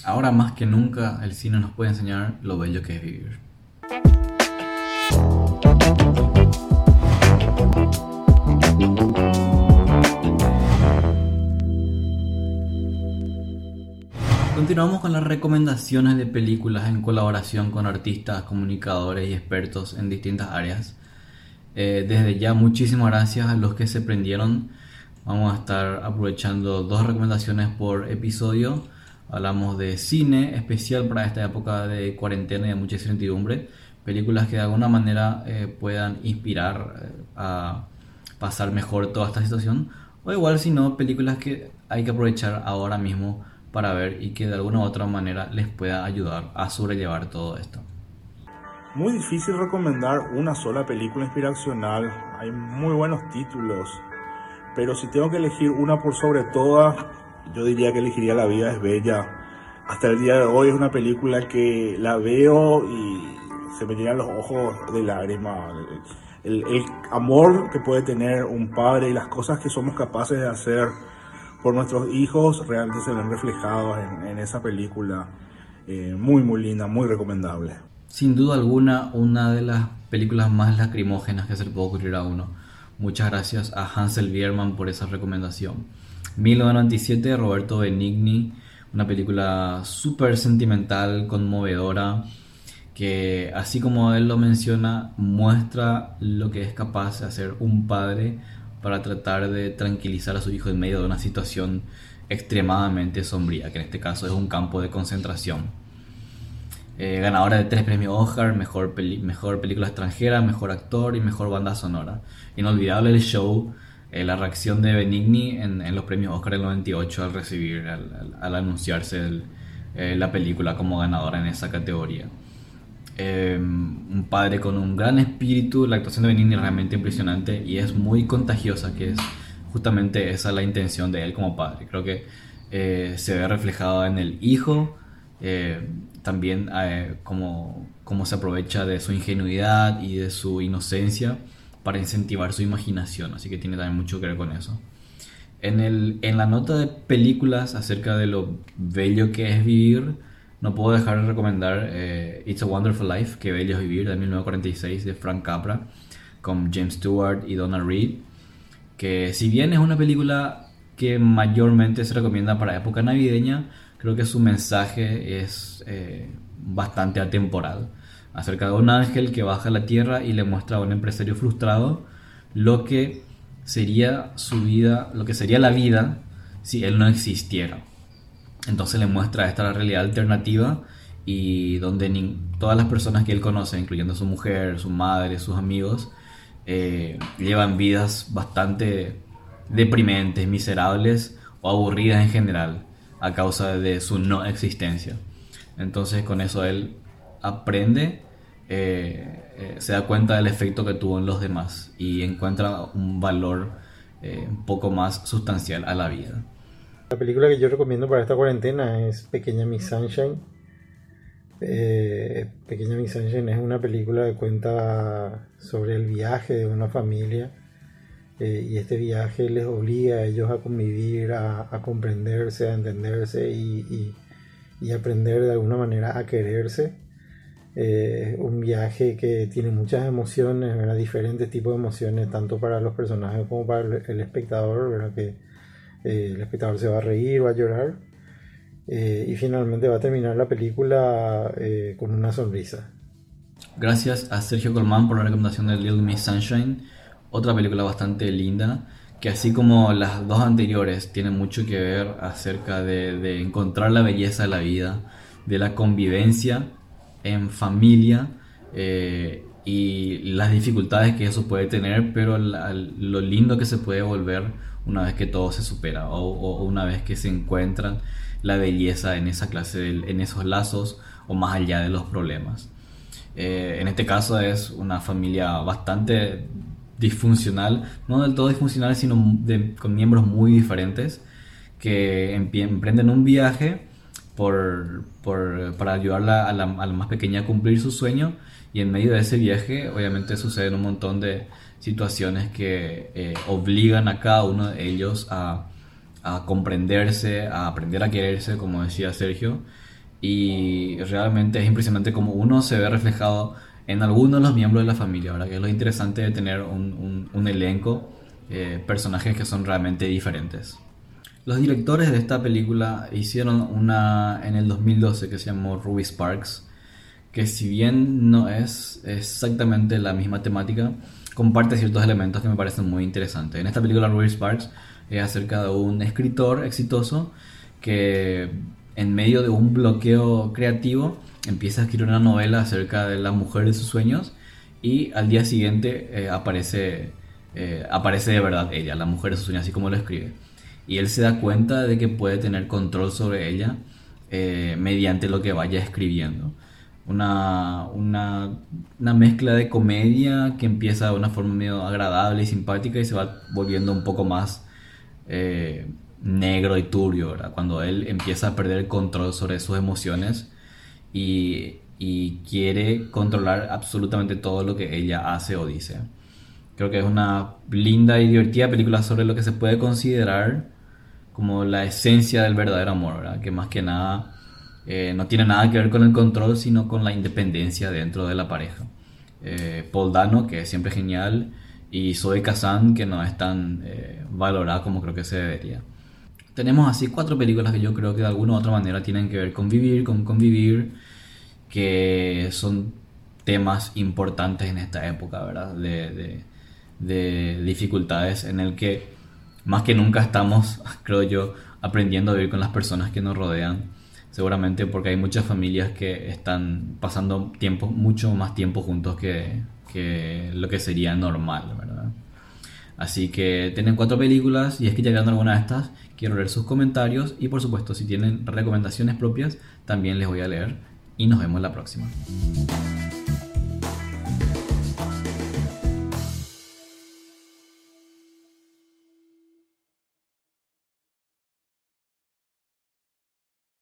Ahora más que nunca el cine nos puede enseñar lo bello que es vivir. Continuamos con las recomendaciones de películas en colaboración con artistas, comunicadores y expertos en distintas áreas. Desde ya muchísimas gracias a los que se prendieron. Vamos a estar aprovechando 2 recomendaciones por episodio. Hablamos de cine especial para esta época de cuarentena y de mucha incertidumbre. Películas que de alguna manera puedan inspirar a pasar mejor toda esta situación. O igual si no, películas que hay que aprovechar ahora mismo para ver y que de alguna u otra manera les pueda ayudar a sobrellevar todo esto. Muy difícil recomendar una sola película inspiracional, hay muy buenos títulos, pero si tengo que elegir una por sobre todas, yo diría que elegiría La vida es bella. Hasta el día de hoy es una película que la veo y se me llenan los ojos de lágrimas. El amor que puede tener un padre y las cosas que somos capaces de hacer por nuestros hijos realmente se ven reflejados en esa película. Muy muy linda, muy recomendable. Sin duda alguna, una de las películas más lacrimógenas que se le puede ocurrir a uno. Muchas gracias a Hansel Bierman por esa recomendación. 1997, Roberto Benigni, una película súper sentimental, conmovedora, que así como él lo menciona, muestra lo que es capaz de hacer un padre para tratar de tranquilizar a su hijo en medio de una situación extremadamente sombría, que en este caso es un campo de concentración. Ganadora de 3 premios Oscar, mejor película extranjera, mejor actor y mejor banda sonora. Inolvidable el show, la reacción de Benigni en los premios Oscar del 98 al recibir, al anunciarse la película como ganadora en esa categoría. Un padre con un gran espíritu, la actuación de Benigni es realmente impresionante y es muy contagiosa, que es justamente esa la intención de él como padre. Creo que se ve reflejado en el hijo, también cómo se aprovecha de su ingenuidad y de su inocencia para incentivar su imaginación, así que tiene también mucho que ver con eso. En la nota de películas acerca de lo bello que es vivir, no puedo dejar de recomendar It's a Wonderful Life, que bello es vivir, de 1946, de Frank Capra, con James Stewart y Donna Reed, que si bien es una película que mayormente se recomienda para época navideña, creo que su mensaje es bastante atemporal, acerca de un ángel que baja a la tierra y le muestra a un empresario frustrado lo que sería su vida, lo que sería la vida si él no existiera. Entonces le muestra esta realidad alternativa y donde todas las personas que él conoce, incluyendo su mujer, su madre, sus amigos, llevan vidas bastante deprimentes, miserables o aburridas en general a causa de su no existencia. Entonces con eso él aprende, se da cuenta del efecto que tuvo en los demás y encuentra un valor un poco más sustancial a la vida. La película que yo recomiendo para esta cuarentena es Pequeña Miss Sunshine. Pequeña Miss Sunshine es una película que cuenta sobre el viaje de una familia, y este viaje les obliga a ellos a convivir, a comprenderse, a entenderse y aprender de alguna manera a quererse. Un viaje que tiene muchas emociones, ¿verdad? Diferentes tipos de emociones, tanto para los personajes como para el espectador, ¿verdad? Que el espectador se va a reír, va a llorar, y finalmente va a terminar la película con una sonrisa. Gracias a Sergio Colmán por la recomendación de Little Miss Sunshine, otra película bastante linda, que así como las 2 anteriores tiene mucho que ver acerca de encontrar la belleza de la vida, de la convivencia en familia, y las dificultades que eso puede tener, pero lo lindo que se puede volver una vez que todo se supera o una vez que se encuentran la belleza en esa clase, en esos lazos o más allá de los problemas. En este caso es una familia bastante disfuncional, no del todo disfuncional, sino con miembros muy diferentes que emprenden un viaje para ayudarla a la más pequeña a cumplir su sueño, y en medio de ese viaje obviamente suceden un montón de situaciones que obligan a cada uno de ellos a comprenderse, a aprender a quererse, como decía Sergio, y realmente es impresionante como uno se ve reflejado en algunos de los miembros de la familia, ¿verdad? Que es lo interesante de tener un elenco, personajes que son realmente diferentes. Los directores de esta película hicieron una en el 2012 que se llamó Ruby Sparks, que si bien no es exactamente la misma temática, comparte ciertos elementos que me parecen muy interesantes. En esta película Ruby Sparks es acerca de un escritor exitoso que en medio de un bloqueo creativo empieza a escribir una novela acerca de la mujer de sus sueños y al día siguiente aparece de verdad ella, la mujer de sus sueños, así como lo escribe. Y él se da cuenta de que puede tener control sobre ella mediante lo que vaya escribiendo. Una mezcla de comedia que empieza de una forma medio agradable y simpática y se va volviendo un poco más negro y turbio, ¿verdad? Cuando él empieza a perder el control sobre sus emociones y quiere controlar absolutamente todo lo que ella hace o dice. Creo que es una linda y divertida película sobre lo que se puede considerar como la esencia del verdadero amor, ¿verdad? Que más que nada no tiene nada que ver con el control, sino con la independencia dentro de la pareja. Paul Dano, que es siempre genial, y Zoe Kazan, que no es tan valorada como creo que se debería. Tenemos así 4 películas que yo creo que de alguna u otra manera tienen que ver con vivir, con convivir, que son temas importantes en esta época, ¿verdad? De dificultades en el que más que nunca estamos, creo yo, aprendiendo a vivir con las personas que nos rodean. Seguramente porque hay muchas familias que están pasando mucho más tiempo juntos que lo que sería normal, ¿verdad? Así que tienen 4 películas y es que llegaron alguna de estas, quiero leer sus comentarios y por supuesto si tienen recomendaciones propias también les voy a leer y nos vemos la próxima.